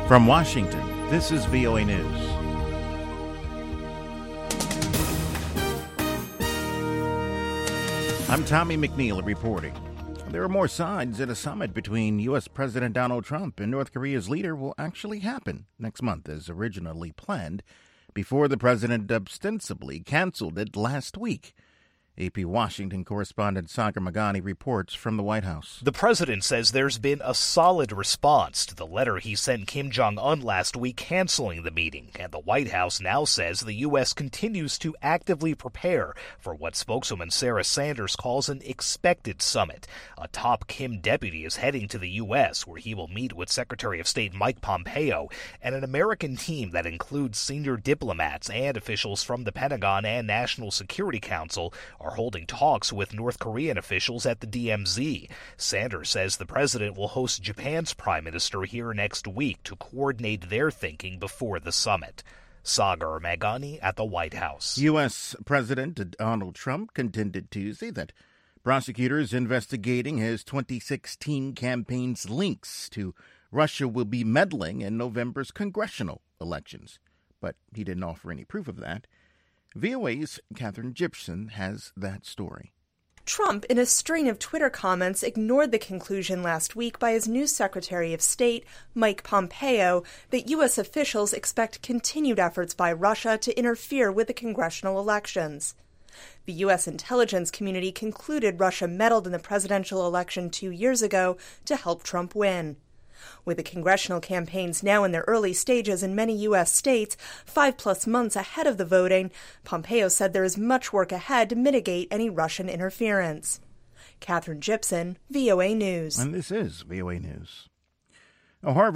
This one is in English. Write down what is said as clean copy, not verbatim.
From Washington, this is VOA News. I'm Tommy McNeil reporting. There are more signs that a summit between U.S. President Donald Trump and North Korea's leader will actually happen next month as originally planned, before the president ostensibly canceled it last week. AP Washington correspondent Sagar Meghani reports from the White House. The president says there's been a solid response to the letter he sent Kim Jong-un last week canceling the meeting, and the White House now says the U.S. continues to actively prepare for what spokeswoman Sarah Sanders calls an expected summit. A top Kim deputy is heading to the U.S., where he will meet with Secretary of State Mike Pompeo, and an American team that includes senior diplomats and officials from the Pentagon and National Security Council are holding talks with North Korean officials at the DMZ. Sanders says the president will host Japan's prime minister here next week to coordinate their thinking before the summit. Sagar Meghani at the White House. U.S. President Donald Trump contended Tuesday that prosecutors investigating his 2016 campaign's links to Russia will be meddling in November's congressional elections. But he didn't offer any proof of that. VOA's Catherine Gibson has that story. Trump, in a string of Twitter comments, ignored the conclusion last week by his new Secretary of State, Mike Pompeo, that U.S. officials expect continued efforts by Russia to interfere with the congressional elections. The U.S. intelligence community concluded Russia meddled in the presidential election 2 years ago to help Trump win. With the congressional campaigns now in their early stages in many U.S. states, 5+ months ahead of the voting, Pompeo said there is much work ahead to mitigate any Russian interference. Catherine Gibson, VOA News. And this is VOA News. A Harvard